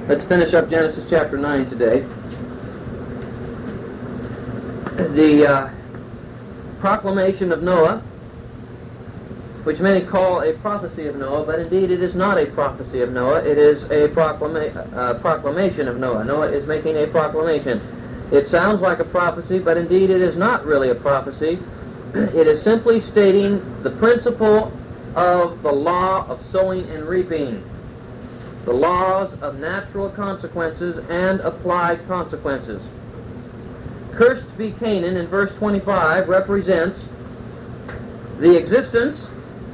Let's finish up Genesis chapter 9 today. The proclamation of Noah, which many call a prophecy of Noah, but indeed it is not a prophecy of Noah. It is a proclamation of Noah. Noah is making a proclamation. It sounds like a prophecy, but indeed it is not really a prophecy. It is simply stating the principle of the law of sowing and reaping, the laws of natural consequences and applied consequences. Cursed be Canaan in verse 25 represents the existence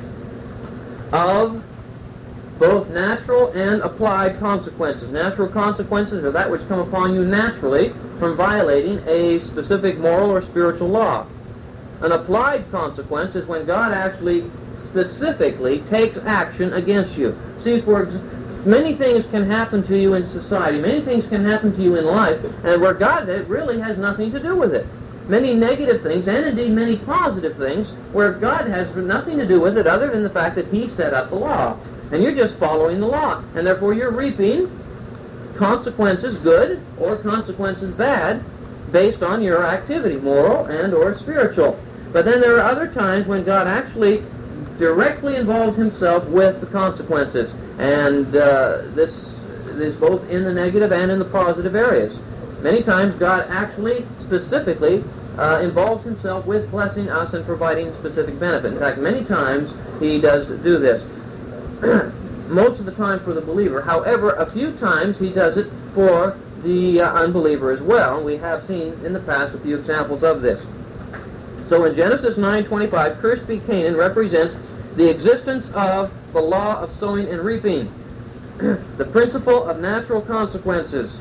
of both natural and applied consequences. Natural consequences are that which come upon you naturally from violating a specific moral or spiritual law. An applied consequence is when God actually specifically takes action against you. See, many things can happen to you in society, many things can happen to you in life, and where God really has nothing to do with it. Many negative things, and indeed many positive things, where God has nothing to do with it other than the fact that He set up the law. And you're just following the law, and therefore you're reaping consequences good or consequences bad based on your activity, moral and or spiritual. But then there are other times when God actually directly involves Himself with the consequences. And this is both in the negative and in the positive areas. Many times God actually specifically involves Himself with blessing us and providing specific benefit. In fact, many times He does do this. Most of the time for the believer. However, a few times He does it for the unbeliever as well. We have seen in the past a few examples of this. So in Genesis 9:25, cursed be Canaan represents the existence of the law of sowing and reaping, the principle of natural consequences.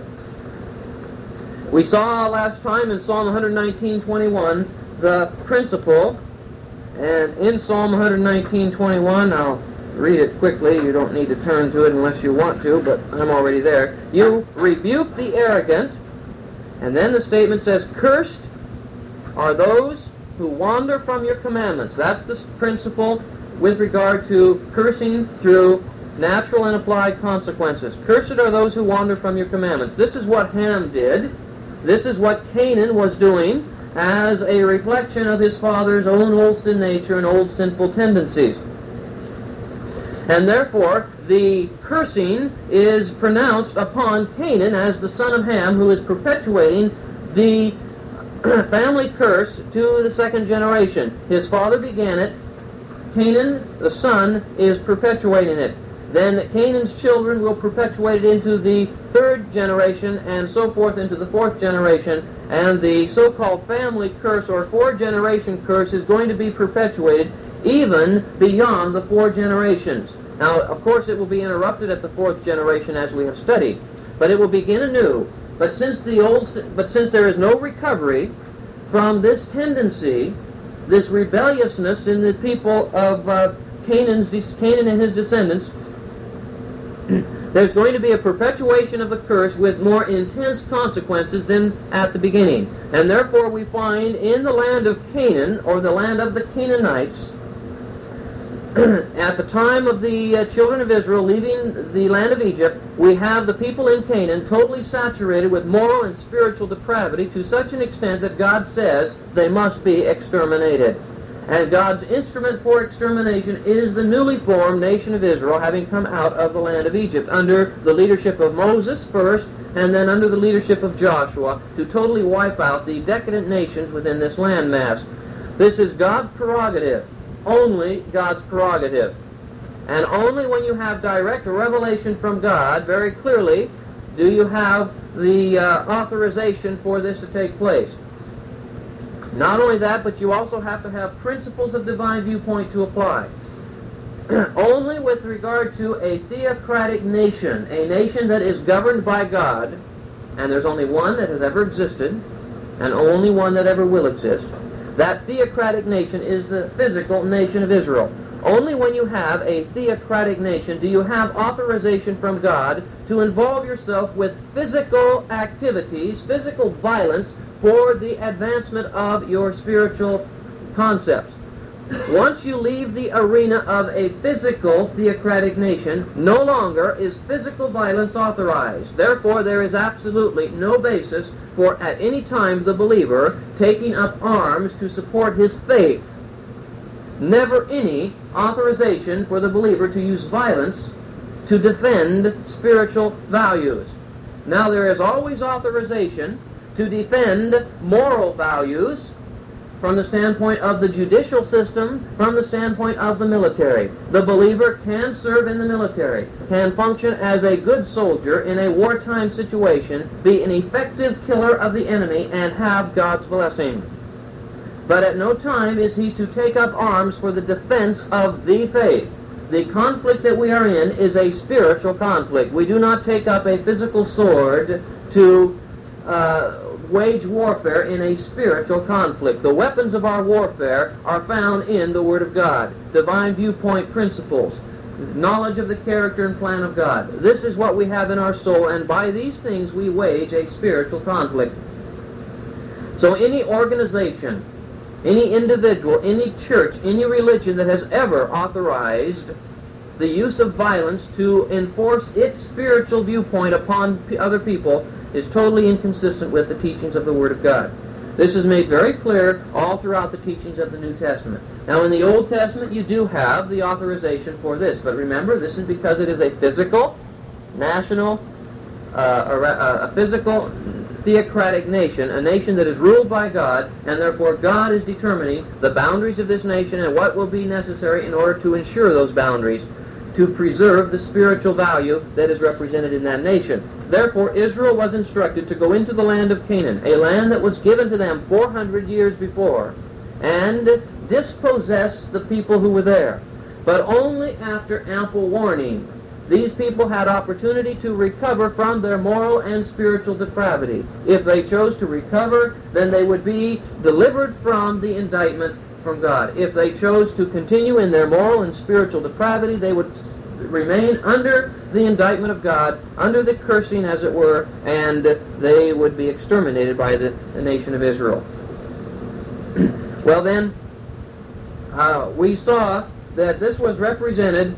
We saw last time in Psalm 119:21 the principle, and in Psalm 119:21, I'll read it quickly. You don't need to turn to it unless you want to, but I'm already there. You rebuke the arrogant, and then the statement says, cursed are those who wander from your commandments. That's the principle with regard to cursing through natural and applied consequences. Cursed are those who wander from your commandments. This is what Ham did. This is what Canaan was doing as a reflection of his father's own old sin nature and old sinful tendencies. And therefore, the cursing is pronounced upon Canaan as the son of Ham, who is perpetuating the family curse to the second generation. His father began it. Canaan, the son, is perpetuating it. Then Canaan's children will perpetuate it into the third generation and so forth into the fourth generation. And the so-called family curse or four-generation curse is going to be perpetuated even beyond the four generations. Now, of course, it will be interrupted at the fourth generation as we have studied, but it will begin anew. But since there is no recovery from this tendency, this rebelliousness in the people of Canaan and his descendants, there's going to be a perpetuation of the curse with more intense consequences than at the beginning. And therefore we find in the land of Canaan, or the land of the Canaanites, at the time of the children of Israel leaving the land of Egypt, we have the people in Canaan totally saturated with moral and spiritual depravity to such an extent that God says they must be exterminated. And God's instrument for extermination is the newly formed nation of Israel, having come out of the land of Egypt under the leadership of Moses first, and then under the leadership of Joshua, to totally wipe out the decadent nations within this landmass. This is God's prerogative. Only God's prerogative. And only when you have direct revelation from God, very clearly, do you have the authorization for this to take place. Not only that, but you also have to have principles of divine viewpoint to apply. Only with regard to a theocratic nation, a nation that is governed by God, and there's only one that has ever existed, and only one that ever will exist, that theocratic nation is the physical nation of Israel. Only when you have a theocratic nation do you have authorization from God to involve yourself with physical activities, physical violence, for the advancement of your spiritual concepts. Once you leave the arena of a physical theocratic nation, no longer is physical violence authorized. Therefore, there is absolutely no basis for at any time the believer taking up arms to support his faith. Never any authorization for the believer to use violence to defend spiritual values. Now, there is always authorization to defend moral values from the standpoint of the judicial system, from the standpoint of the military. The believer can serve in the military, can function as a good soldier in a wartime situation, be an effective killer of the enemy, and have God's blessing. But at no time is he to take up arms for the defense of the faith. The conflict that we are in is a spiritual conflict. We do not take up a physical sword to wage warfare in a spiritual conflict. The weapons of our warfare are found in the Word of God, divine viewpoint principles, knowledge of the character and plan of God. This is what we have in our soul, and by these things we wage a spiritual conflict. So any organization, any individual, any church, any religion that has ever authorized the use of violence to enforce its spiritual viewpoint upon other people is totally inconsistent with the teachings of the Word of God. This is made very clear all throughout the teachings of the New Testament. Now, in the Old Testament, you do have the authorization for this, but remember, this is because it is a physical, national, a physical, theocratic nation, a nation that is ruled by God, and therefore God is determining the boundaries of this nation and what will be necessary in order to ensure those boundaries, to preserve the spiritual value that is represented in that nation. Therefore, Israel was instructed to go into the land of Canaan, a land that was given to them 400 years before, and dispossess the people who were there, but only after ample warning. These people had opportunity to recover from their moral and spiritual depravity. If they chose to recover, then they would be delivered from the indictment from God. If they chose to continue in their moral and spiritual depravity, they would remain under the indictment of God, under the cursing, as it were, and they would be exterminated by the nation of Israel. Well then, we saw that this was represented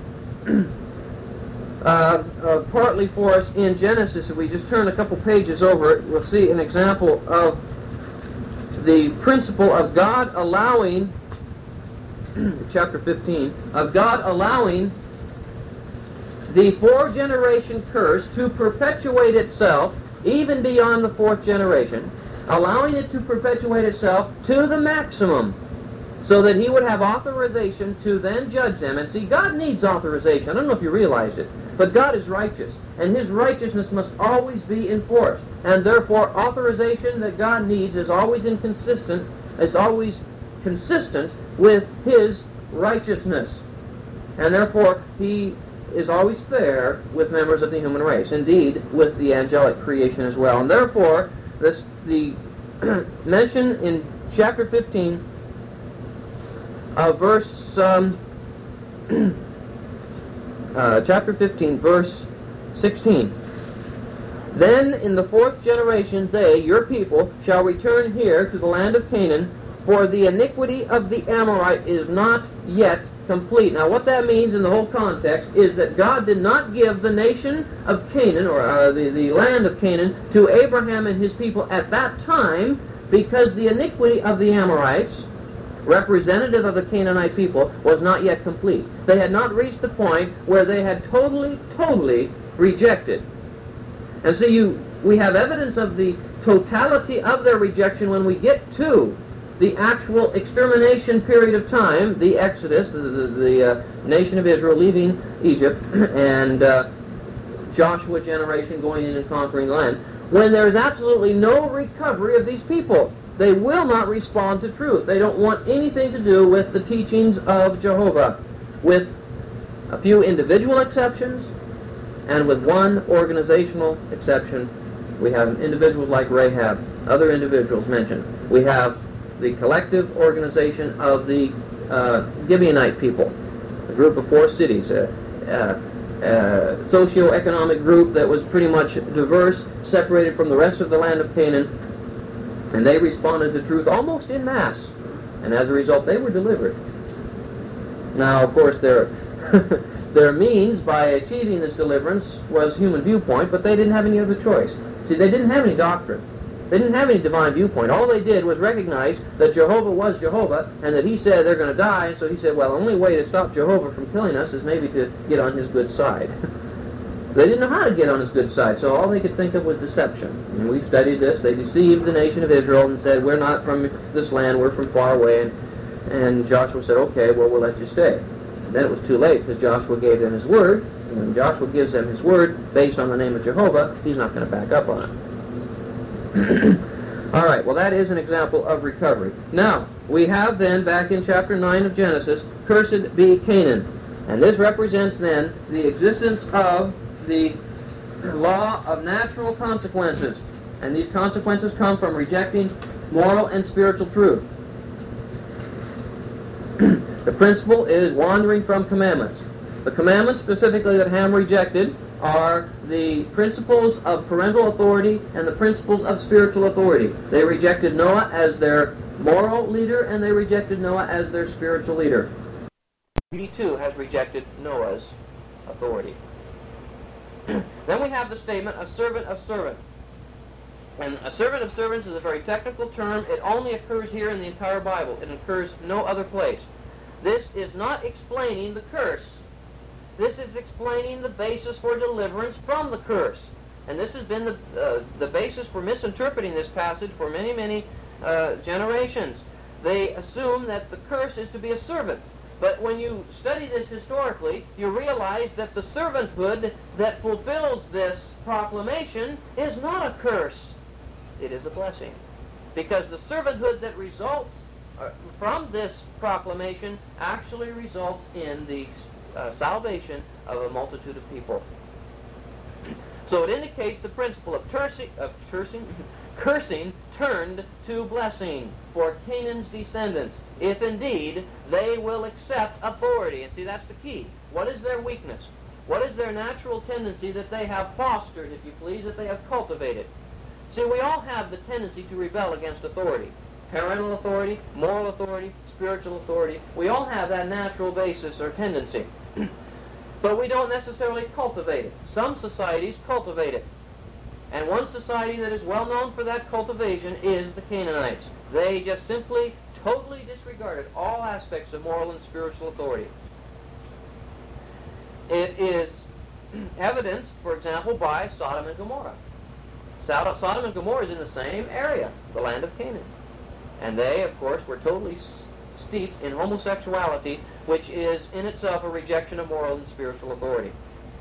partly for us in Genesis. If we just turn a couple pages over, we'll see an example of the principle of God allowing, chapter 15, of God allowing the four-generation curse to perpetuate itself even beyond the fourth generation, allowing it to perpetuate itself to the maximum, so that he would have authorization to then judge them. And see, God needs authorization. I don't know if you realize it, but God is righteous, and his righteousness must always be enforced. And therefore, authorization that God needs is always consistent with his righteousness. And therefore, he is always fair with members of the human race, indeed with the angelic creation as well. And therefore, the mention in chapter 15 chapter 15, verse 16. Then in the fourth generation they, your people, shall return here to the land of Canaan, for the iniquity of the Amorite is not yet complete. Now what that means in the whole context is that God did not give the nation of Canaan, or the land of Canaan, to Abraham and his people at that time, because the iniquity of the Amorites, representative of the Canaanite people, was not yet complete. They had not reached the point where they had totally rejected. And so we have evidence of the totality of their rejection when we get to the actual extermination period of time, the Exodus, the nation of Israel leaving Egypt, and Joshua generation going in and conquering the land, when there is absolutely no recovery of these people. They will not respond to truth. They don't want anything to do with the teachings of Jehovah, with a few individual exceptions and with one organizational exception. We have individuals like Rahab, other individuals mentioned. We have the collective organization of the Gibeonite people, a group of 4 cities, socio-economic group that was pretty much diverse, separated from the rest of the land of Canaan, and they responded to truth almost en masse, and as a result they were delivered. Now, of course, their their means by achieving this deliverance was human viewpoint, but they didn't have any other choice. See, they didn't have any doctrine. They didn't have any divine viewpoint. All they did was recognize that Jehovah was Jehovah, and that he said they're going to die, so he said, well, the only way to stop Jehovah from killing us is maybe to get on his good side. They didn't know how to get on his good side, so all they could think of was deception. And we've studied this. They deceived the nation of Israel and said, we're not from this land, we're from far away. And Joshua said, okay, well, we'll let you stay. And then it was too late, because Joshua gave them his word. And when Joshua gives them his word based on the name of Jehovah, he's not going to back up on it. All right, well, that is an example of recovery. Now, we have then, back in chapter 9 of Genesis, cursed be Canaan. And this represents then the existence of the law of natural consequences. And these consequences come from rejecting moral and spiritual truth. The principle is wandering from commandments. The commandments specifically that Ham rejected are the principles of parental authority and the principles of spiritual authority. They rejected Noah as their moral leader, and they rejected Noah as their spiritual leader. He too has rejected Noah's authority. Then we have the statement, a servant of servants. And a servant of servants is a very technical term. It only occurs here in the entire Bible. It occurs no other place. This is not explaining the curse. This is explaining the basis for deliverance from the curse. And this has been the basis for misinterpreting this passage for many, many generations. They assume that the curse is to be a servant. But when you study this historically, you realize that the servanthood that fulfills this proclamation is not a curse. It is a blessing. Because the servanthood that results from this proclamation actually results in the salvation of a multitude of people. So it indicates the principle of cursing turned to blessing for Canaan's descendants, if indeed they will accept authority. And see, that's the key. What is their weakness? What is their natural tendency that they have fostered, if you please, that they have cultivated? See, we all have the tendency to rebel against authority. Parental authority, moral authority, spiritual authority. We all have that natural basis or tendency. But we don't necessarily cultivate it. Some societies cultivate it. And one society that is well known for that cultivation is the Canaanites. They just simply, totally disregarded all aspects of moral and spiritual authority. It is evidenced, for example, by Sodom and Gomorrah. Sodom and Gomorrah is in the same area, the land of Canaan. And they, of course, were totally steeped in homosexuality, which is in itself a rejection of moral and spiritual authority.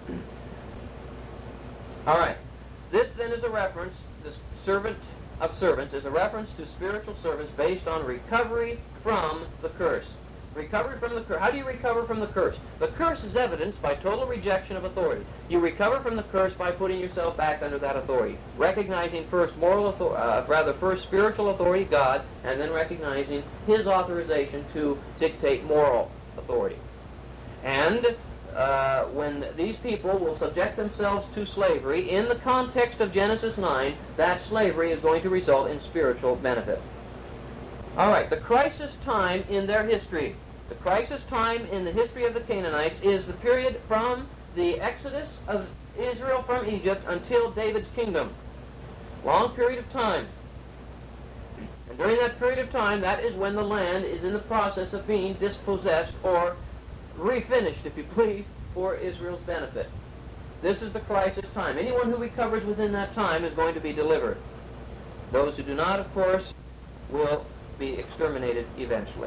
All right. This then is a reference, this servant of servants is a reference to spiritual service based on recovery from the curse. Recovery from the curse. How do you recover from the curse? The curse is evidenced by total rejection of authority. You recover from the curse by putting yourself back under that authority, recognizing first first spiritual authority, God, and then recognizing His authorization to dictate moral authority. And when these people will subject themselves to slavery, in the context of Genesis 9, that slavery is going to result in spiritual benefit. All right, the crisis time in their history. The crisis time in the history of the Canaanites is the period from the exodus of Israel from Egypt until David's kingdom. Long period of time. And during that period of time, that is when the land is in the process of being dispossessed or refinished, if you please, for Israel's benefit. This is the crisis time. Anyone who recovers within that time is going to be delivered. Those who do not, of course, will be exterminated eventually.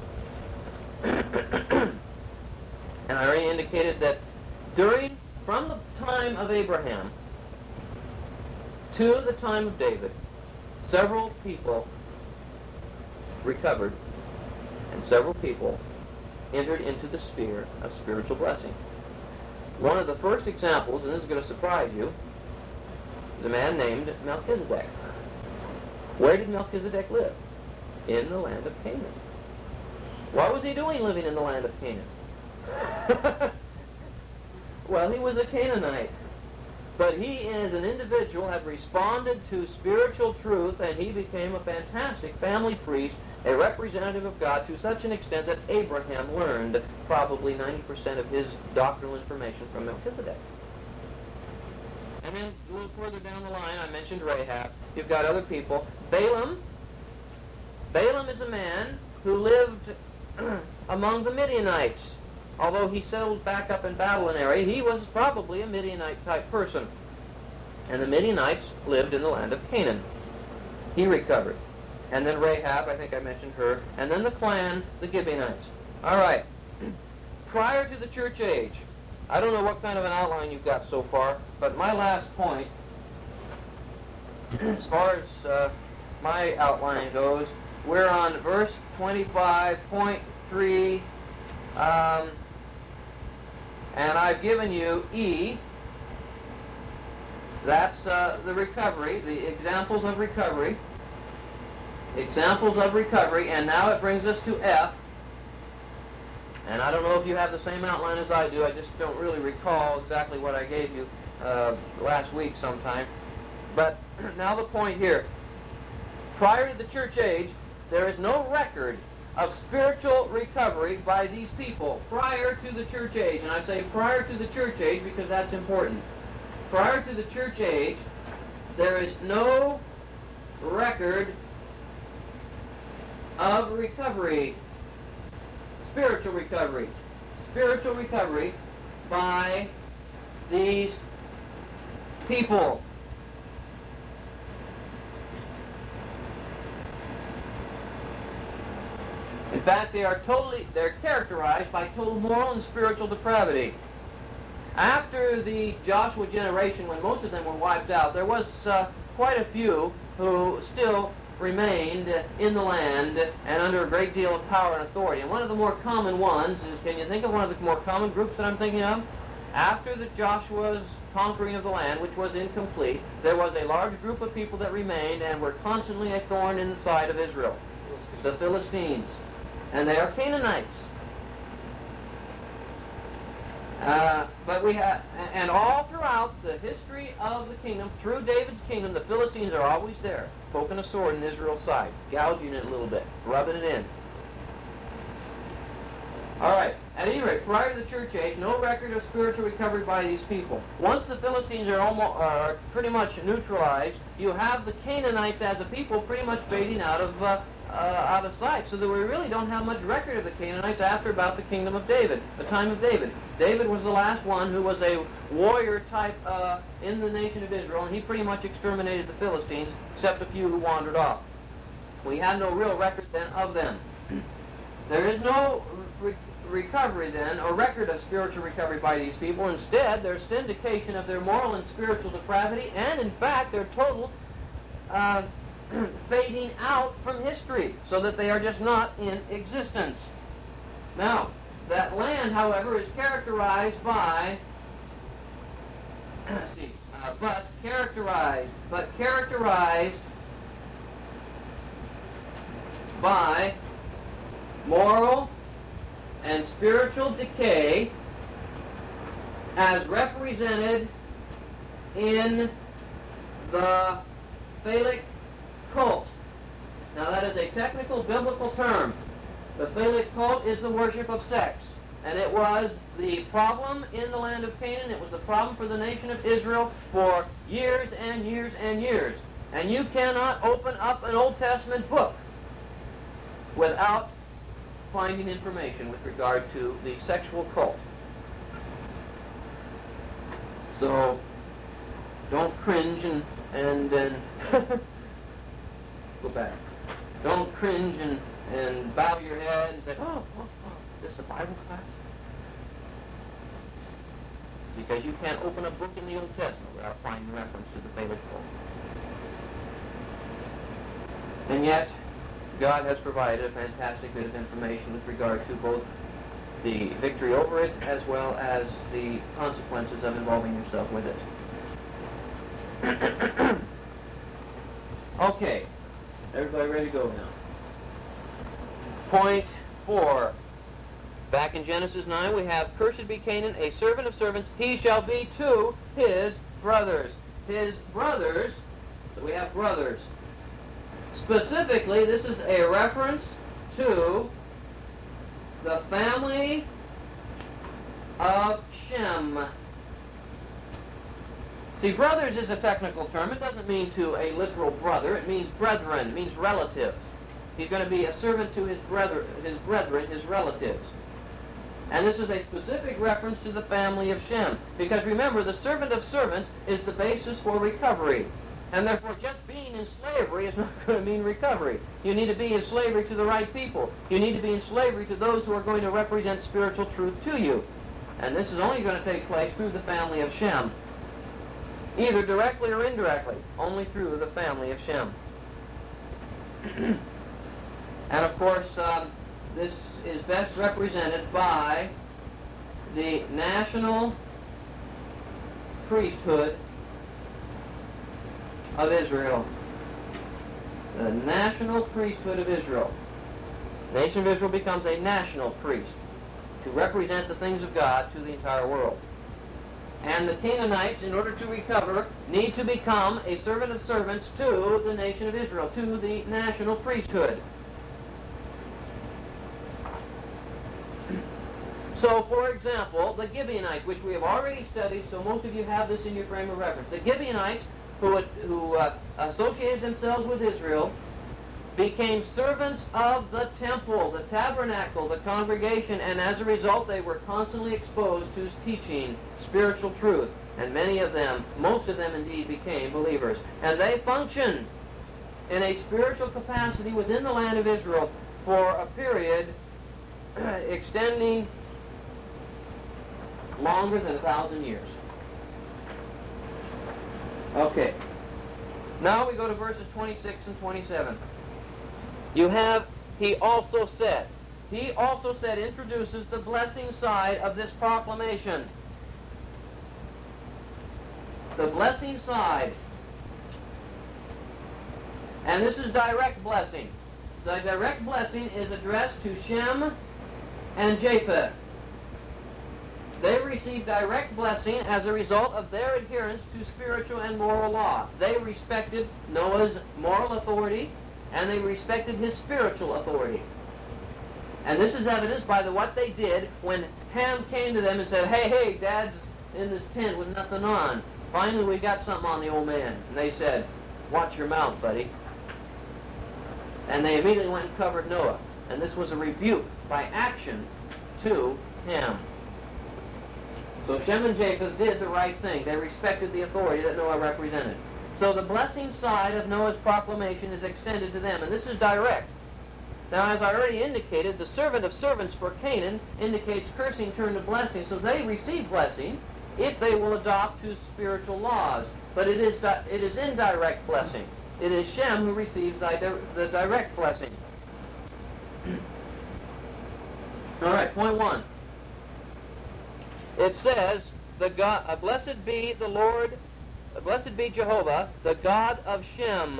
And I already indicated that from the time of Abraham to the time of David, several people recovered and several people entered into the sphere of spiritual blessing. One of the first examples, and this is going to surprise you, is a man named Melchizedek. Where did Melchizedek live? In the land of Canaan. What was he doing living in the land of Canaan? Well, he was a Canaanite. But he, as an individual, had responded to spiritual truth, and he became a fantastic family priest a representative of God to such an extent that Abraham learned probably 90% of his doctrinal information from Melchizedek. And then a little further down the line, I mentioned Rahab. You've got other people. Balaam. Balaam is a man who lived among the Midianites. Although he settled back up in Babylon area, he was probably a Midianite-type person. And the Midianites lived in the land of Canaan. He recovered. And then Rahab, I think I mentioned her. And then the clan, the Gibeonites. All right. Prior to the church age, I don't know what kind of an outline you've got so far, but my last point, as far as my outline goes, we're on verse 25.3, and I've given you E. That's the recovery, the examples of recovery. Examples of recovery, and now it brings us to F. And I don't know if you have the same outline as I do. I just don't really recall exactly what I gave you last week sometime. But now the point here. Prior to the church age, there is no record of spiritual recovery by these people prior to the church age. And I say prior to the church age because that's important. Prior to the church age, there is no record of recovery, spiritual recovery by these people. In fact, they're characterized by total moral and spiritual depravity. After the Joshua generation, when most of them were wiped out, there was quite a few who still remained in the land and under a great deal of power and authority. And one of the more common ones is, can you think of one of the more common groups that I'm thinking of? After the Joshua's conquering of the land, which was incomplete, there was a large group of people that remained and were constantly a thorn in the side of Israel. The Philistines. And they are Canaanites. But we have, and all throughout the history of the kingdom, through David's kingdom, the Philistines are always there, poking a sword in Israel's side, gouging it a little bit, rubbing it in. All right. At any rate, prior to the church age, no record of spiritual recovery by these people. Once the Philistines are pretty much neutralized, you have the Canaanites as a people pretty much fading out of sight. So that we really don't have much record of the Canaanites after about the kingdom of David, the time of David. David was the last one who was a warrior type in the nation of Israel, and he pretty much exterminated the Philistines, except a few who wandered off. We have no real record then of them. There is no recovery then, or record of spiritual recovery by these people. Instead, there's syndication of their moral and spiritual depravity, and in fact, their total fading out from history, so that they are just not in existence. Now, that land, however, is characterized by, let's see, but characterized by moral and spiritual decay as represented in the Phalic cult. Now that is a technical biblical term. The Phalic cult is the worship of sex. And it was the problem in the land of Canaan. It was the problem for the nation of Israel for years and years and years. And you cannot open up an Old Testament book without finding information with regard to the sexual cult. So don't cringe and go back. Don't cringe and bow your head and say, oh, is this a Bible class? Because you can't open a book in the Old Testament without finding reference to the Phalic cult. And yet, God has provided a fantastic bit of information with regard to both the victory over it as well as the consequences of involving yourself with it. Okay, everybody ready to go now? Point 4. Back in Genesis 9, we have, cursed be Canaan, a servant of servants, he shall be to his brothers. His brothers, so we have brothers. Specifically, this is a reference to the family of Shem. See, brothers is a technical term. It doesn't mean to a literal brother. It means brethren. It means relatives. He's going to be a servant to his brethren, his relatives. And this is a specific reference to the family of Shem. Because remember, the servant of servants is the basis for recovery. And therefore, just being in slavery is not going to mean recovery. You need to be in slavery to the right people. You need to be in slavery to those who are going to represent spiritual truth to you. And this is only going to take place through the family of Shem. Either directly or indirectly. Only through the family of Shem. And of course, this is best represented by the national priesthood of Israel. The national priesthood of Israel. The nation of Israel becomes a national priest to represent the things of God to the entire world. And the Canaanites, in order to recover, need to become a servant of servants to the nation of Israel, to the national priesthood. So, for example, the Gibeonites, which we have already studied, so most of you have this in your frame of reference. The Gibeonites, who associated themselves with Israel, became servants of the temple, the tabernacle, the congregation, and as a result they were constantly exposed to teaching spiritual truth. And many of them, most of them indeed, became believers. And they functioned in a spiritual capacity within the land of Israel for a period extending longer than 1,000 years. Okay. Now we go to verses 26 and 27. You have, he also said. He also said introduces the blessing side of this proclamation. The blessing side. And this is direct blessing. The direct blessing is addressed to Shem and Japheth. They received direct blessing as a result of their adherence to spiritual and moral law. They respected Noah's moral authority, and they respected his spiritual authority. And this is evidenced by what they did when Ham came to them and said, hey, Dad's in this tent with nothing on. Finally, we got something on the old man. And they said, watch your mouth, buddy. And they immediately went and covered Noah. And this was a rebuke by action to Ham. So Shem and Japheth did the right thing. They respected the authority that Noah represented. So the blessing side of Noah's proclamation is extended to them, and this is direct. Now, as I already indicated, the servant of servants for Canaan indicates cursing turned to blessing, so they receive blessing if they will adopt to spiritual laws. But it is indirect blessing. It is Shem who receives the direct blessing. All right, point 1. It says, blessed be the Lord, blessed be Jehovah, the God of Shem.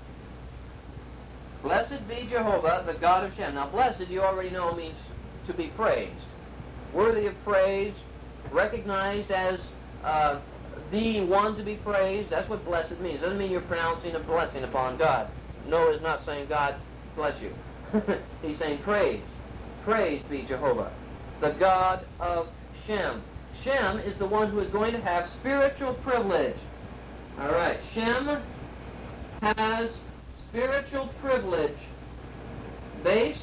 Blessed be Jehovah, the God of Shem. Now, blessed, you already know, means to be praised. Worthy of praise, recognized as the one to be praised. That's what blessed means. It doesn't mean you're pronouncing a blessing upon God. Noah is not saying, God bless you. He's saying praise. Praise be Jehovah, the God of Shem. Shem is the one who is going to have spiritual privilege. All right, Shem has spiritual privilege based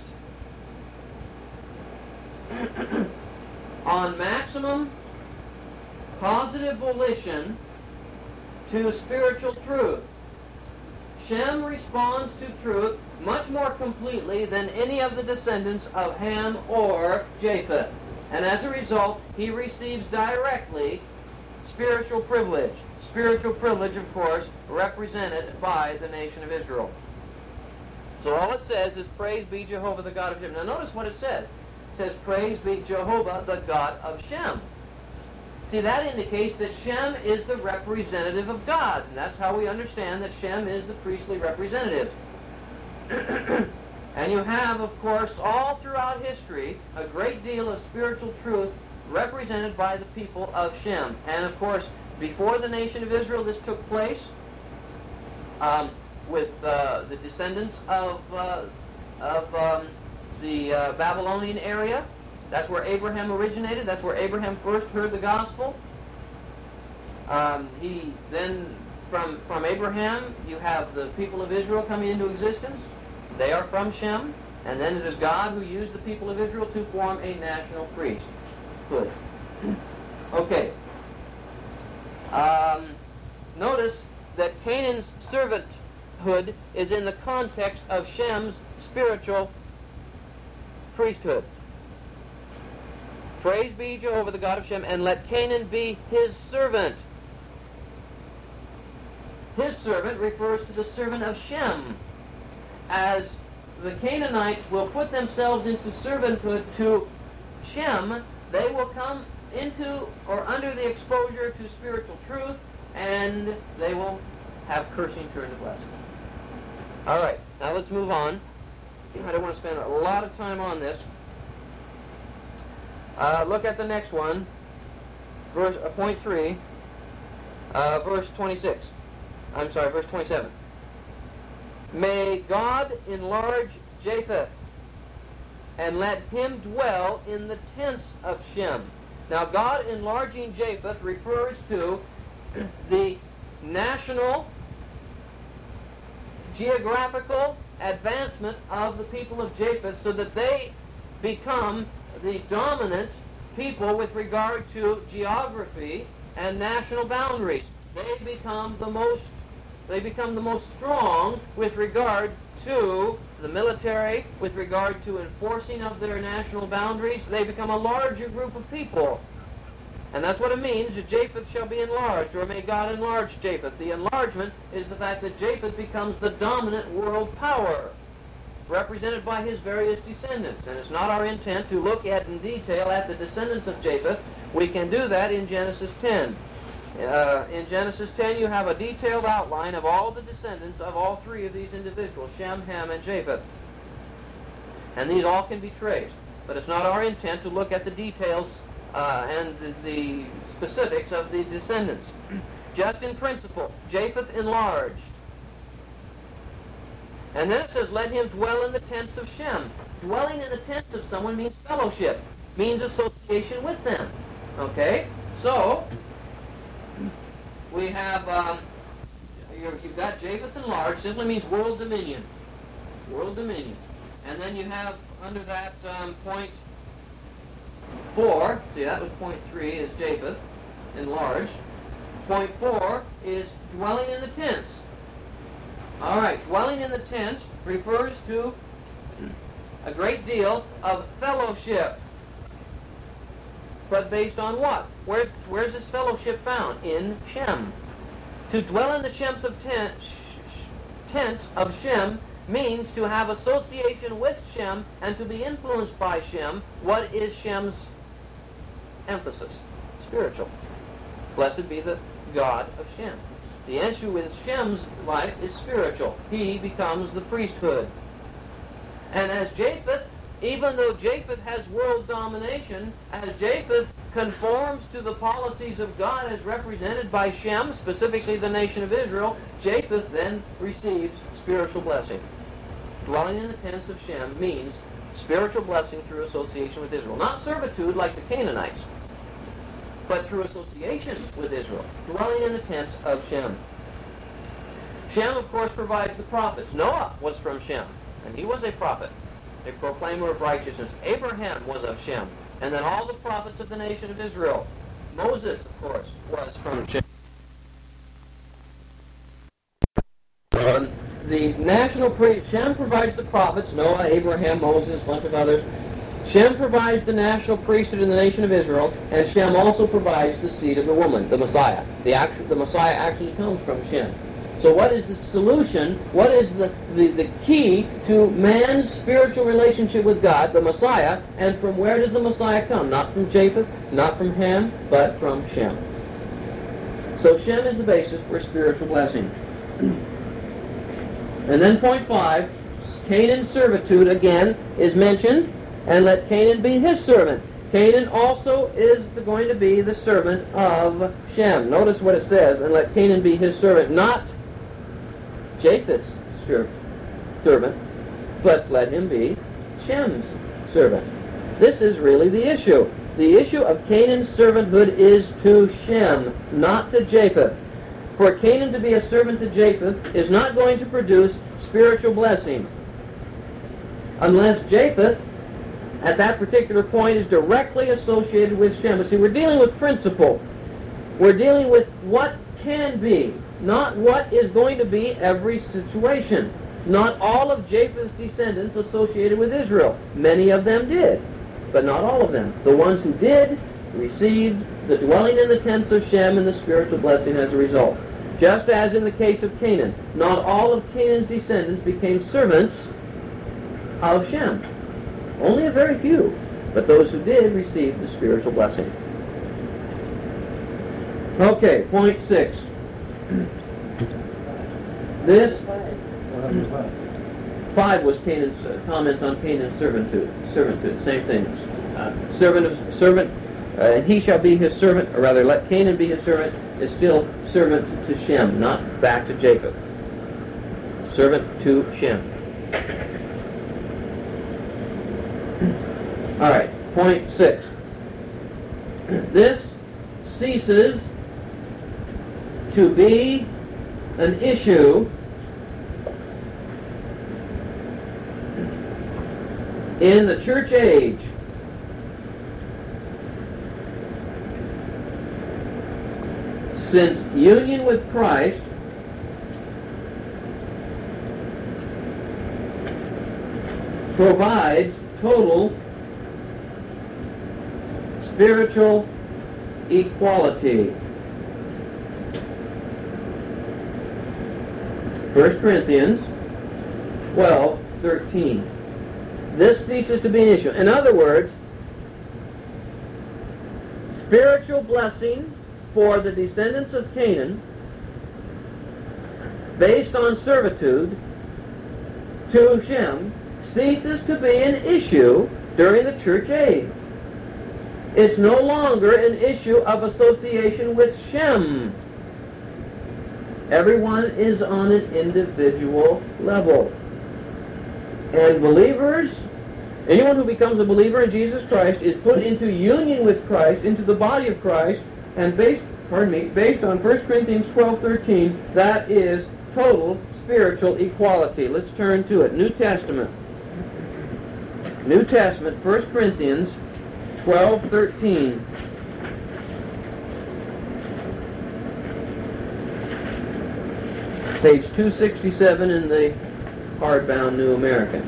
on maximum positive volition to spiritual truth. Shem responds to truth much more completely than any of the descendants of Ham or Japheth. And as a result, he receives directly spiritual privilege. Spiritual privilege, of course, represented by the nation of Israel. So all it says is, praise be Jehovah, the God of Shem. Now notice what it says. It says, praise be Jehovah, the God of Shem. See, that indicates that Shem is the representative of God. And that's how we understand that Shem is the priestly representative. And you have, of course, all throughout history, a great deal of spiritual truth represented by the people of Shem. And, of course, before the nation of Israel this took place, with the descendants of the Babylonian area. That's where Abraham originated. That's where Abraham first heard the gospel. He then, from Abraham, you have the people of Israel coming into existence. They are from Shem. And then it is God who used the people of Israel to form a national priesthood. Okay. Notice that Canaan's servanthood is in the context of Shem's spiritual priesthood. Praise be Jehovah, the God of Shem, and let Canaan be his servant. His servant refers to the servant of Shem. As the Canaanites will put themselves into servanthood to Shem, they will come into or under the exposure to spiritual truth, and they will have cursing turn to blessing. All right, now let's move on. I don't want to spend a lot of time on this. Look at the next one, point 3, verse 26. I'm sorry, verse 27. May God enlarge Japheth, and let him dwell in the tents of Shem. Now, God enlarging Japheth refers to the national geographical advancement of the people of Japheth so that they become the dominant people with regard to geography and national boundaries. They become the most strong with regard to the military, with regard to enforcing of their national boundaries. They become a larger group of people. And that's what it means, that Japheth shall be enlarged, or may God enlarge Japheth. The enlargement is the fact that Japheth becomes the dominant world power, represented by his various descendants. And it's not our intent to look at in detail at the descendants of Japheth. We can do that in Genesis 10. In Genesis 10, you have a detailed outline of all the descendants of all three of these individuals, Shem, Ham, and Japheth. And these all can be traced. But it's not our intent to look at the details and the specifics of the descendants. Just in principle, Japheth enlarged. And then it says, let him dwell in the tents of Shem. Dwelling in the tents of someone means fellowship, means association with them. Okay? So, we have, you've got Japheth enlarged, simply means world dominion. World dominion. And then you have, under that, point 4, see that was point 3, is Japheth, enlarged. Point 4 is dwelling in the tents. All right, dwelling in the tents refers to a great deal of fellowship. But based on what? Where's this fellowship found? In Shem. To dwell in the tents of Shem means to have association with Shem and to be influenced by Shem. What is Shem's emphasis? Spiritual. Blessed be the God of Shem. The issue in Shem's life is spiritual. He becomes the priesthood. And as Japheth, even though Japheth has world domination, as Japheth conforms to the policies of God as represented by Shem, specifically the nation of Israel, Japheth then receives spiritual blessing. Dwelling in the tents of Shem means spiritual blessing through association with Israel. Not servitude like the Canaanites, but through association with Israel. Dwelling in the tents of Shem. Shem, of course, provides the prophets. Noah was from Shem, and he was a prophet, a proclaimer of righteousness. Abraham was of Shem, and then all the prophets of the nation of Israel. Moses, of course, was from Shem. The national priest, Shem provides the prophets, Noah, Abraham, Moses, a bunch of others. Shem provides the national priesthood in the nation of Israel, and Shem also provides the seed of the woman, the Messiah. The Messiah actually comes from Shem. So what is the solution? What is the key to man's spiritual relationship with God, the Messiah, and from where does the Messiah come? Not from Japheth, not from Ham, but from Shem. So Shem is the basis for spiritual blessing. And then point 5, Canaan's servitude again is mentioned, and let Canaan be his servant. Canaan also is going to be the servant of Shem. Notice what it says, and let Canaan be his servant. Not Japheth's servant, but let him be Shem's servant. This is really the issue. The issue of Canaan's servanthood is to Shem, not to Japheth. For Canaan to be a servant to Japheth is not going to produce spiritual blessing unless Japheth, at that particular point, is directly associated with Shem. But see, we're dealing with principle. We're dealing with what can be, not what is going to be every situation. Not all of Japheth's descendants associated with Israel. Many of them did, but not all of them. The ones who did received the dwelling in the tents of Shem and the spiritual blessing as a result. Just as in the case of Canaan, not all of Canaan's descendants became servants of Shem. Only a very few, but those who did received the spiritual blessing. Okay, point 6. This 5 was Canaan's comments on Canaan's servanthood. Same thing. Servant, and he shall be his servant, or rather, let Canaan be his servant. Is still servant to Shem, not back to Japheth. Servant to Shem. All right, point 6. This ceases to be an issue in the church age since union with Christ provides total spiritual equality. 1 Corinthians 12:13. This ceases to be an issue. In other words, spiritual blessing for the descendants of Canaan based on servitude to Shem ceases to be an issue during the church age. It's no longer an issue of association with Shem. Everyone is on an individual level. And believers, anyone who becomes a believer in Jesus Christ is put into union with Christ, into the body of Christ, and based on 1 Corinthians 12:13, that is total spiritual equality. Let's turn to it. New Testament, 1 Corinthians 12:13. Page 267 in the hardbound New American.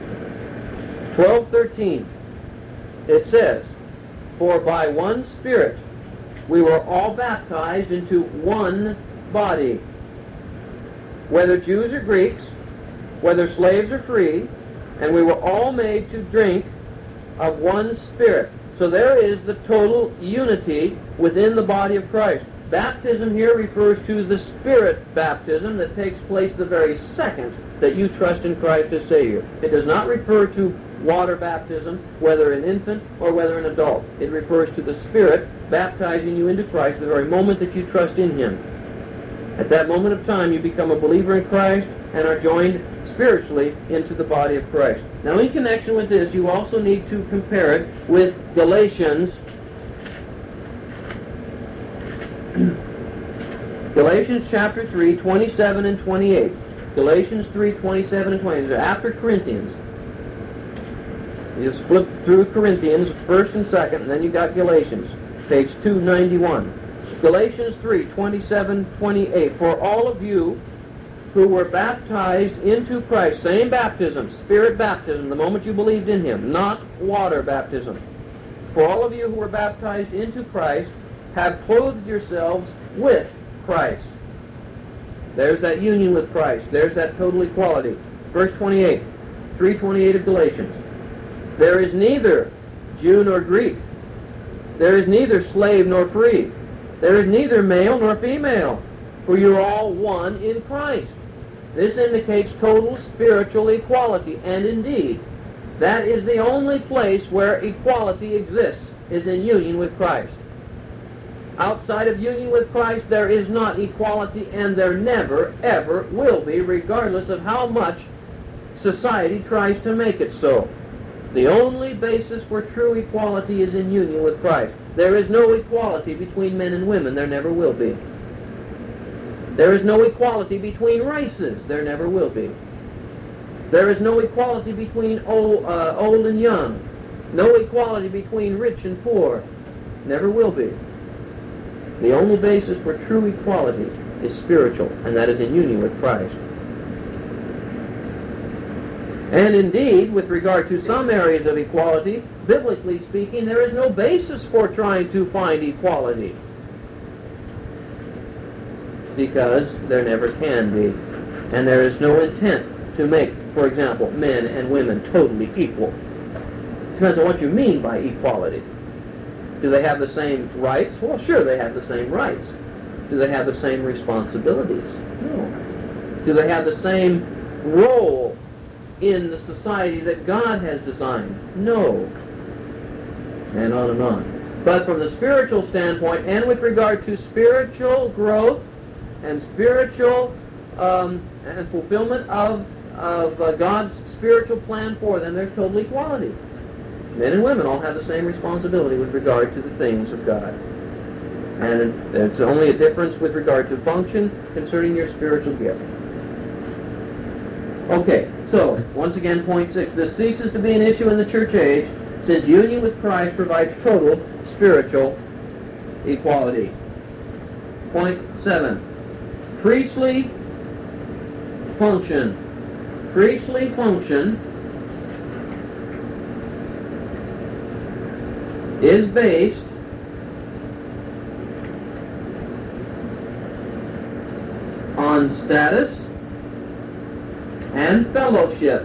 12:13. It says, "For by one Spirit we were all baptized into one body, whether Jews or Greeks, whether slaves or free, and we were all made to drink of one Spirit." So there is the total unity within the body of Christ. Baptism here refers to the Spirit baptism that takes place the very second that you trust in Christ as Savior. It does not refer to water baptism, whether an infant or whether an adult. It refers to the Spirit baptizing you into Christ the very moment that you trust in Him. At that moment of time, you become a believer in Christ and are joined spiritually into the body of Christ. Now, in connection with this, you also need to compare it with Galatians. Galatians chapter 3, 27 and 28. Galatians 3, 27 and 28. These are after Corinthians. You just flip through Corinthians, 1st and 2nd, and then you got Galatians, page 291. Galatians 3, 27, 28. "For all of you who were baptized into Christ," same baptism, Spirit baptism, the moment you believed in Him, not water baptism. "For all of you who were baptized into Christ have clothed yourselves with Christ." There's that union with Christ. There's that total equality. Verse 28, 3:28 of Galatians. "There is neither Jew nor Greek. There is neither slave nor free. There is neither male nor female, for you are all one in Christ." This indicates total spiritual equality, and indeed, that is the only place where equality exists, is in union with Christ. Outside of union with Christ, there is not equality, and there never, ever will be, regardless of how much society tries to make it so. The only basis for true equality is in union with Christ. There is no equality between men and women. There never will be. There is no equality between races. There never will be. There is no equality between old and young. No equality between rich and poor. Never will be. The only basis for true equality is spiritual, and that is in union with Christ. And indeed, with regard to some areas of equality, biblically speaking, there is no basis for trying to find equality, because there never can be. And there is no intent to make, for example, men and women totally equal. Depends on what you mean by equality. Do they have the same rights? Well, sure, they have the same rights. Do they have the same responsibilities? No. Do they have the same role in the society that God has designed? No. And on and on. But from the spiritual standpoint, and with regard to spiritual growth and spiritual and fulfillment of God's spiritual plan for them, there's total equality. Men and women all have the same responsibility with regard to the things of God. And there's only a difference with regard to function concerning your spiritual gift. Okay, so, once again, point 6. This ceases to be an issue in the church age, since union with Christ provides total spiritual equality. Point 7. Priestly function. Priestly function is based on status and fellowship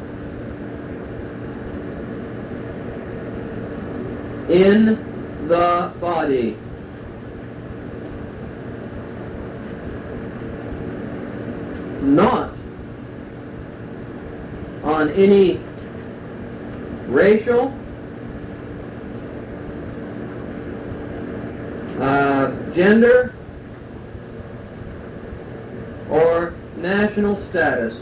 in the body. Not on any racial, gender, or national status.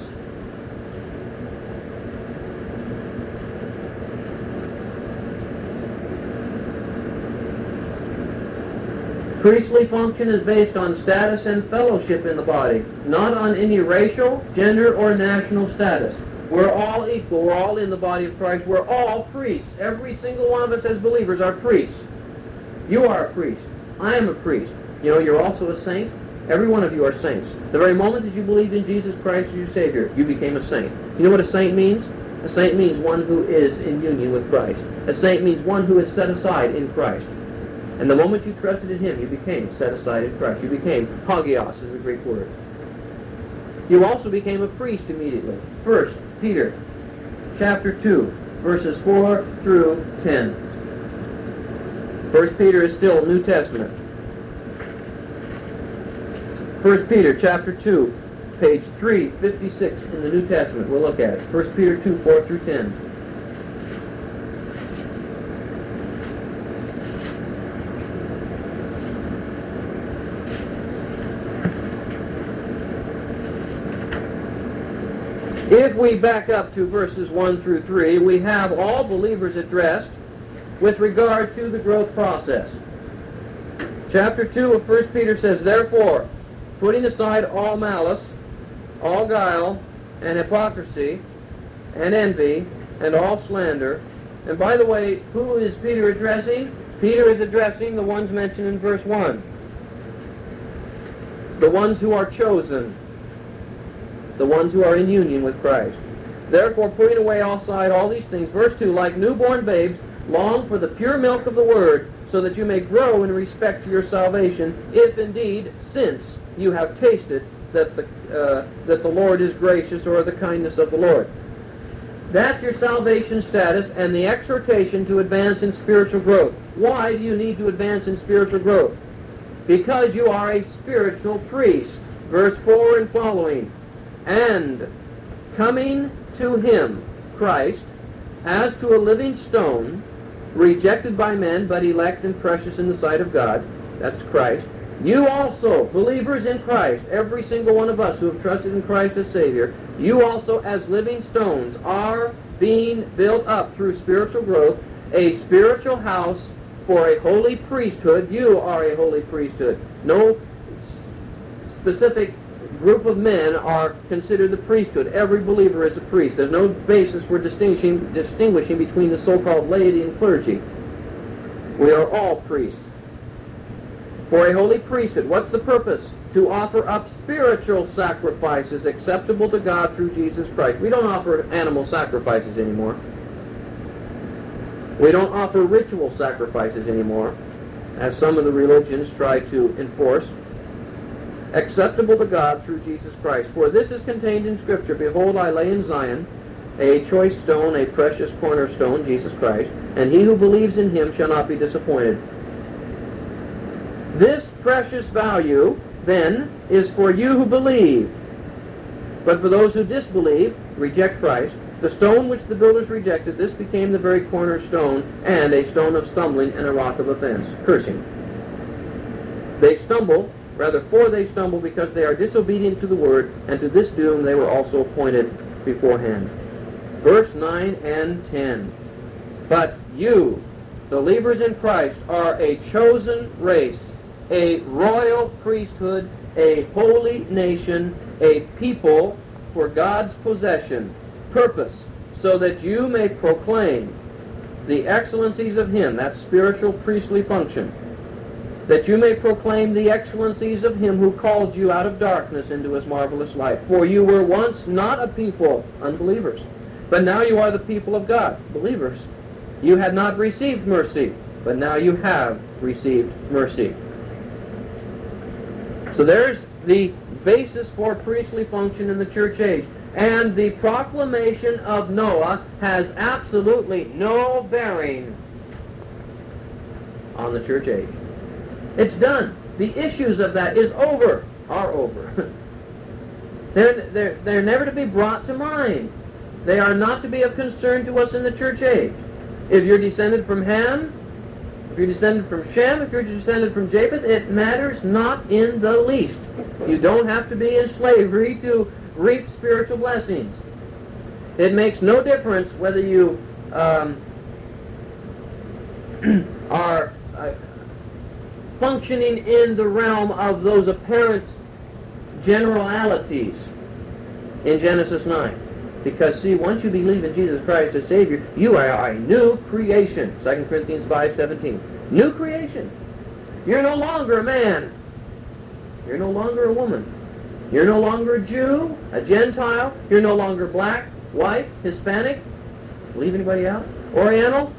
Priestly function is based on status and fellowship in the body, not on any racial, gender, or national status. We're all equal. We're all in the body of Christ. We're all priests. Every single one of us as believers are priests. You are a priest. I am a priest. You know, you're also a saint. Every one of you are saints. The very moment that you believed in Jesus Christ as your Savior, you became a saint. You know what a saint means? A saint means one who is in union with Christ. A saint means one who is set aside in Christ. And the moment you trusted in Him, you became set aside in Christ. You became hagios, is the Greek word. You also became a priest immediately. 1 Peter chapter 2, verses 4 through 10. 1 Peter is still New Testament. 1 Peter chapter 2, page 356 in the New Testament. We'll look at it. 1 Peter 2, 4 through 10. If we back up to verses 1 through 3, we have all believers addressed with regard to the growth process. Chapter 2 of 1 Peter says, "Therefore, putting aside all malice, all guile, and hypocrisy, and envy, and all slander." And by the way, who is Peter addressing? Peter is addressing the ones mentioned in verse 1. The ones who are chosen. The ones who are in union with Christ. "Therefore, putting away outside all these things," verse 2, "like newborn babes, long for the pure milk of the word, so that you may grow in respect to your salvation, if indeed, since you have tasted that the Lord is gracious, or the kindness of the Lord." That's your salvation status and the exhortation to advance in spiritual growth. Why do you need to advance in spiritual growth? Because you are a spiritual priest. Verse 4 and following. "And coming to Him, Christ, as to a living stone, rejected by men, but elect and precious in the sight of God, that's Christ, you also, believers in Christ, every single one of us who have trusted in Christ as Savior, you also as living stones are being built up through spiritual growth, a spiritual house for a holy priesthood. You are a holy priesthood. No specific group of men are considered the priesthood. Every believer is a priest. There's no basis for distinguishing between the so-called laity and clergy. We are all priests. For a holy priesthood. What's the purpose? To offer up spiritual sacrifices acceptable to God through Jesus Christ. We don't offer animal sacrifices anymore. We don't offer ritual sacrifices anymore, as some of the religions try to enforce. Acceptable to God through Jesus Christ. For this is contained in Scripture, Behold, I lay in Zion a choice stone, a precious cornerstone, Jesus Christ, and he who believes in him shall not be disappointed. This precious value, then, is for you who believe. But for those who disbelieve, reject Christ, the stone which the builders rejected, this became the very cornerstone, and a stone of stumbling and a rock of offense, cursing. They stumble, for they stumble because they are disobedient to the word, and to this doom they were also appointed beforehand. Verse 9 and 10. But you, believers in Christ, are a chosen race, a royal priesthood, a holy nation, a people for God's possession, purpose, so that you may proclaim the excellencies of him, that spiritual priestly function, that you may proclaim the excellencies of him who called you out of darkness into his marvelous light. For you were once not a people, unbelievers, but now you are the people of God, believers. You had not received mercy, but now you have received mercy. So there's the basis for priestly function in the church age. And the proclamation of Noah has absolutely no bearing on the church age. It's done. The issues of that are over. They're never to be brought to mind. They are not to be of concern to us in the church age. If you're descended from Ham, if you're descended from Shem, if you're descended from Japheth, it matters not in the least. You don't have to be in slavery to reap spiritual blessings. It makes no difference whether you are functioning in the realm of those apparent generalities in Genesis 9. Because, see, once you believe in Jesus Christ as Savior, you are a new creation. 2 Corinthians 5:17. New creation. You're no longer a man. You're no longer a woman. You're no longer a Jew, a Gentile. You're no longer black, white, Hispanic. Leave anybody out? Oriental?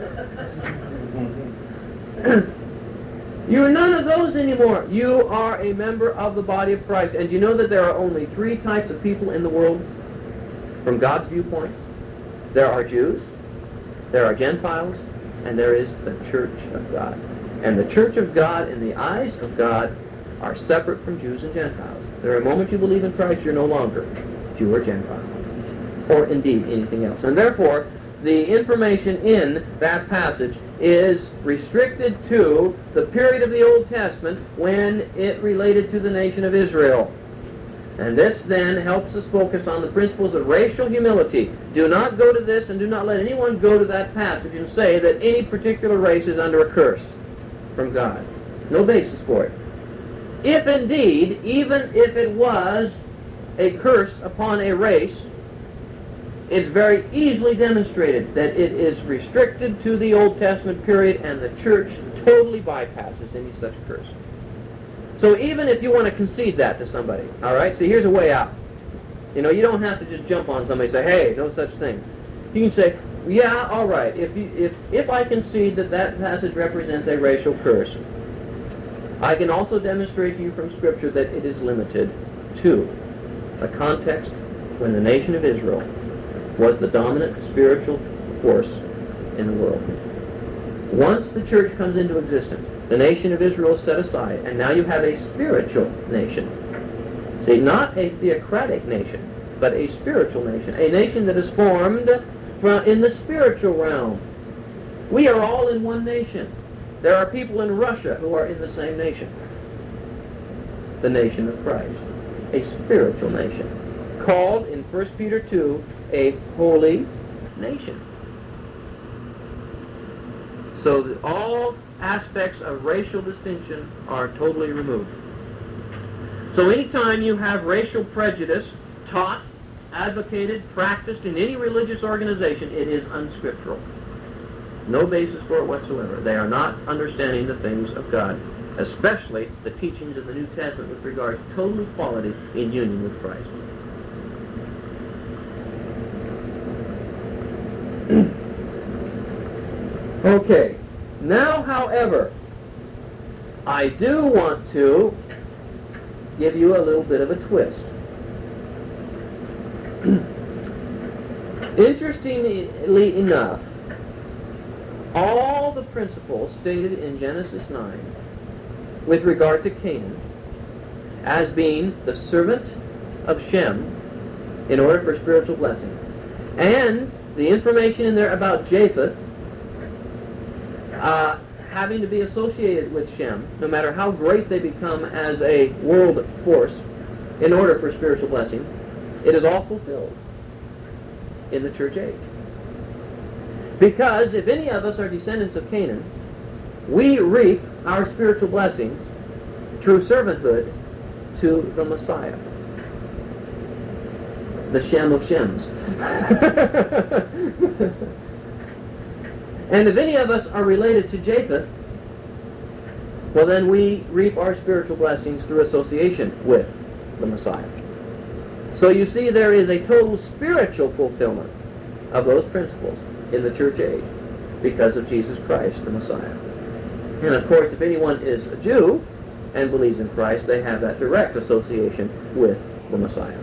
You're none of those anymore. You are a member of the body of Christ. And you know that there are only three types of people in the world from God's viewpoint? There are Jews, there are Gentiles, and there is the Church of God. And the Church of God, in the eyes of God, are separate from Jews and Gentiles. The moment you believe in Christ, you're no longer Jew or Gentile, or indeed anything else. And therefore, the information in that passage is restricted to the period of the Old Testament when it related to the nation of Israel. And this then helps us focus on the principles of racial humility. Do not go to this and do not let anyone go to that passage and say that any particular race is under a curse from God. No basis for it. If indeed, even if it was a curse upon a race, it's very easily demonstrated that it is restricted to the Old Testament period, and the church totally bypasses any such curse. So even if you want to concede that to somebody, all right, so here's a way out. You know, you don't have to just jump on somebody and say, hey, no such thing. You can say, yeah, all right, if I concede that that passage represents a racial curse, I can also demonstrate to you from Scripture that it is limited to a context when the nation of Israel was the dominant spiritual force in the world. Once the church comes into existence, the nation of Israel is set aside, and now you have a spiritual nation. See, not a theocratic nation, but a spiritual nation, a nation that is formed in the spiritual realm. We are all in one nation. There are people in Russia who are in the same nation, the nation of Christ, a spiritual nation, called in 1 Peter 2 a holy nation. So that all aspects of racial distinction are totally removed. So anytime you have racial prejudice taught, advocated, practiced in any religious organization, it is unscriptural. No basis for it whatsoever. They are not understanding the things of God, especially the teachings of the New Testament with regard to total equality in union with Christ. Okay. Now, however, I do want to give you a little bit of a twist. Interestingly enough, all the principles stated in Genesis 9 with regard to Canaan as being the servant of Shem in order for spiritual blessing, and the information in there about Japheth having to be associated with Shem, no matter how great they become as a world force, in order for spiritual blessing, it is all fulfilled in the church age. Because if any of us are descendants of Canaan, we reap our spiritual blessings through servanthood to the Messiah, the Shem of Shems. And if any of us are related to Japheth, well then we reap our spiritual blessings through association with the Messiah. So you see, there is a total spiritual fulfillment of those principles in the church age because of Jesus Christ, the Messiah. And of course, if anyone is a Jew and believes in Christ, they have that direct association with the Messiah.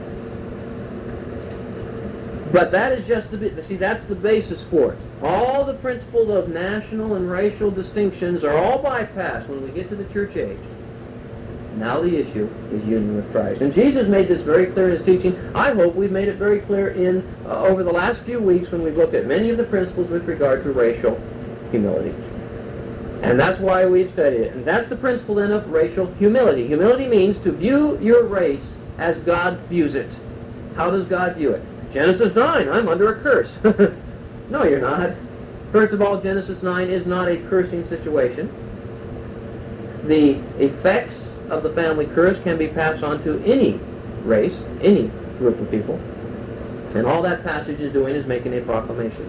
But that is just that's the basis for it. All the principles of national and racial distinctions are all bypassed when we get to the church age. Now the issue is union with Christ. And Jesus made this very clear in his teaching. I hope we've made it very clear in over the last few weeks when we've looked at many of the principles with regard to racial humility. And that's why we've studied it. And that's the principle then of racial humility. Humility means to view your race as God views it. How does God view it? Genesis 9, I'm under a curse. No, you're not. First of all, Genesis 9 is not a cursing situation. The effects of the family curse can be passed on to any race, any group of people. And all that passage is doing is making a proclamation.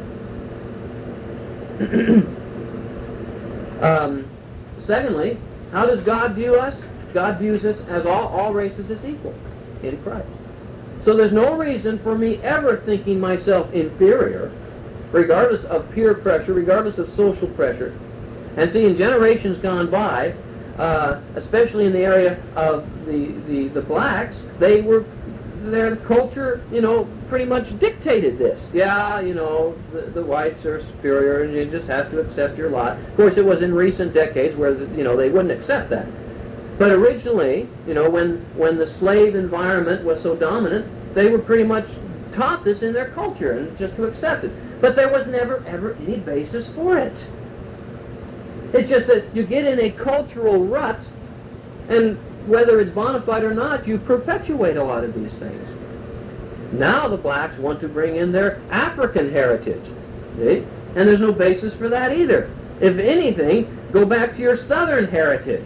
Secondly, how does God view us? God views us as all races as equal in Christ. So there's no reason for me ever thinking myself inferior, regardless of peer pressure, regardless of social pressure. And see, in generations gone by, especially in the area of the blacks, their culture, pretty much dictated this. Yeah, the whites are superior and you just have to accept your lot. Of course, it was in recent decades where, they wouldn't accept that. But originally, when the slave environment was so dominant, they were pretty much taught this in their culture and just to accept it. But there was never, ever any basis for it. It's just that you get in a cultural rut, and whether it's bona fide or not, you perpetuate a lot of these things. Now the blacks want to bring in their African heritage. See? And there's no basis for that either. If anything, go back to your southern heritage.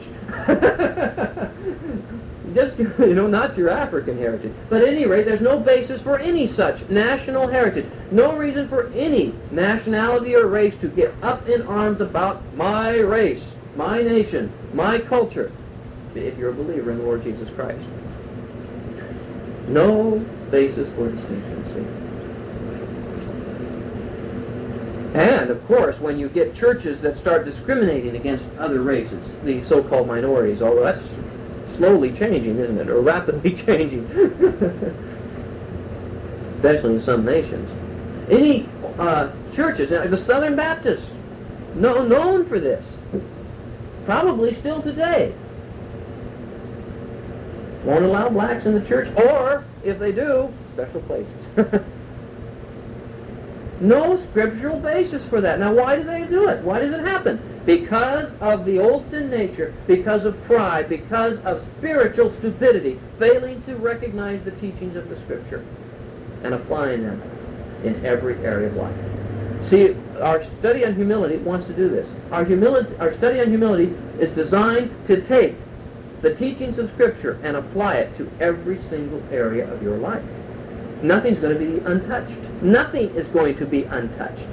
Just, not your African heritage. But at any rate, there's no basis for any such national heritage. No reason for any nationality or race to get up in arms about my race, my nation, my culture, if you're a believer in the Lord Jesus Christ. No basis for distinction, see? And, of course, when you get churches that start discriminating against other races, the so-called minorities, although that's slowly changing, isn't it? Or rapidly changing. Especially in some nations. Any churches, the Southern Baptists, known for this. Probably still today. Won't allow blacks in the church, or, if they do, special places. No scriptural basis for that. Now, why do they do it? Why does it happen? Because of the old sin nature, because of pride, because of spiritual stupidity, failing to recognize the teachings of the Scripture and applying them in every area of life. See, our study on humility wants to do this. Our study on humility is designed to take the teachings of Scripture and apply it to every single area of your life. Nothing's going to be untouched. Nothing is going to be untouched.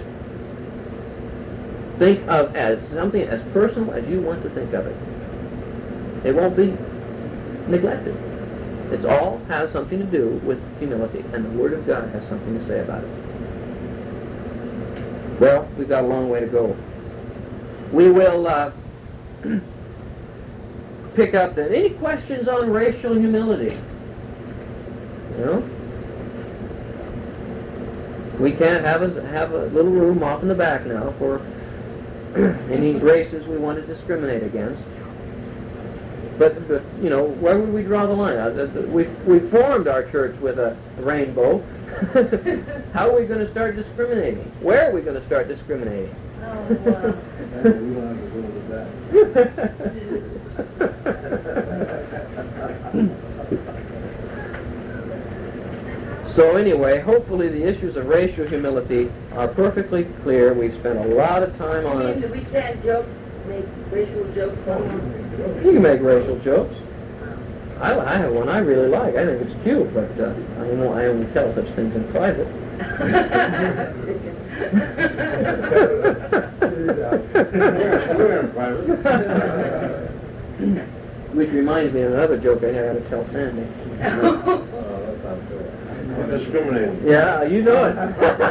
Think of as something as personal as you want to think of it. It won't be neglected. It all has something to do with humility, and the Word of God has something to say about it. Well, we've got a long way to go. We will pick up that. Any questions on racial humility? You know? We can't have a little room off in the back now for any races we want to discriminate against. But you know, where would we draw the line? We formed our church with a rainbow. How are we going to start discriminating? Where are we going to start discriminating? Oh, wow. We don't have to go with that. So anyway, hopefully the issues of racial humility are perfectly clear. We've spent a lot of time on it. We can't make racial jokes on them. You can make racial jokes. I have one I really like. I think it's cute, but I only tell such things in private. Which reminds me of another joke I had to tell Sandy. Discriminating. Yeah, you know it.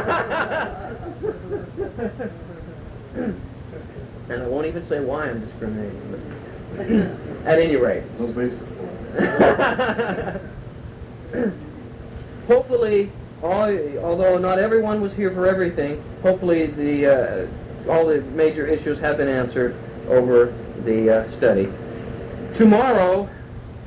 And I won't even say why I'm discriminating. But at any rate. No basis. Hopefully, although not everyone was here for everything, hopefully all the major issues have been answered over the study. Tomorrow,